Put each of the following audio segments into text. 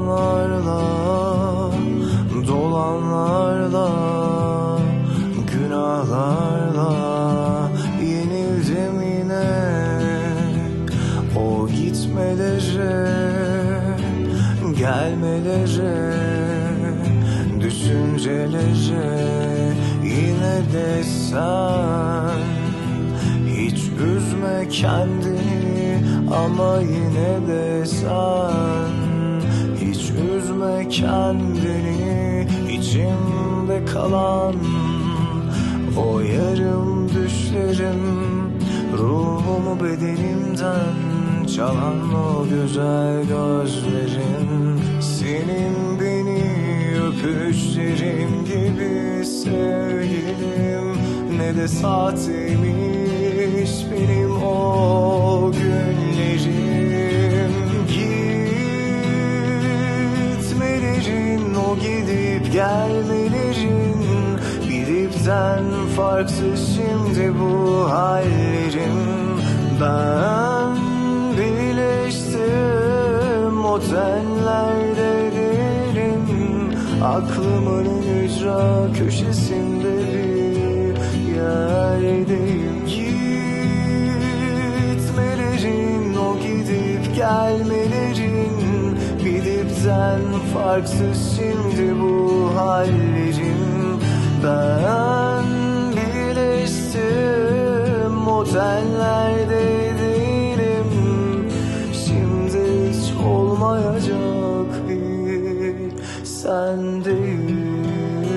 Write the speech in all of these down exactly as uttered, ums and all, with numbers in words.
yalanlarla dolanlarla, günahlarla yenildim yine. O gitmelere, gelmelere, düşüncelere, yine de sen hiç üzme kendini, ama yine de sen hiç üzme kendini. İçimde kalan o yarım düşlerim, ruhumu bedenimden çalan o güzel gözlerin, senin beni öpüşlerin gibi sevgilim, ne de sahteymiş benim o günlerim. Gitmelerin, o gidip gelmelerin, bir ipten farksız şimdi bu hallerim. Ben birleştim o tenlerde değilim, aklımın ücra köşesinde bir yerdeyim. Gitmelerin, o gidip gelmelerin, bir dipten farksız şimdi bu hallerim. Ben birleştim o tenlerde değilim, şimdi hiç olmayacak bir sendeyim.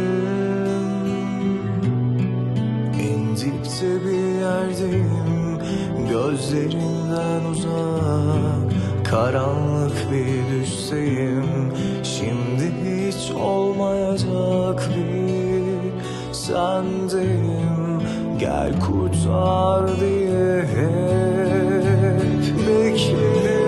En dipte bir yerdeyim, gözlerinden uzak, karanlık bir düşteyim, şimdi hiç olmayacak bir sendeyim. Gel kurtar diye hep bekledim.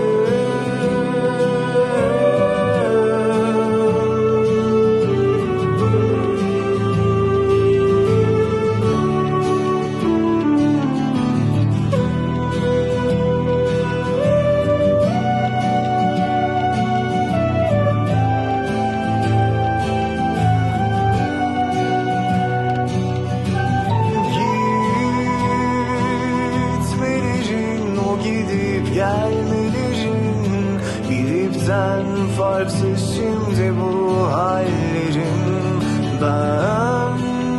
Gelmelerin, bir ipten farksız şimdi bu hallerim. Ben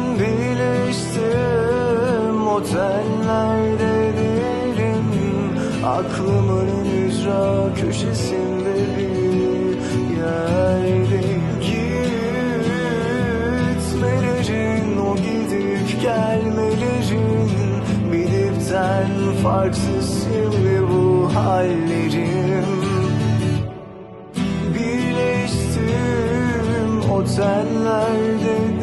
birleştim o tenlerde değilim, aklımın ücra köşesinde bir yerdeyim. Gitmelerin, o gidip gelmelerin, bir dipten farksız şimdi bu hallerim. Birleştim o tenlerde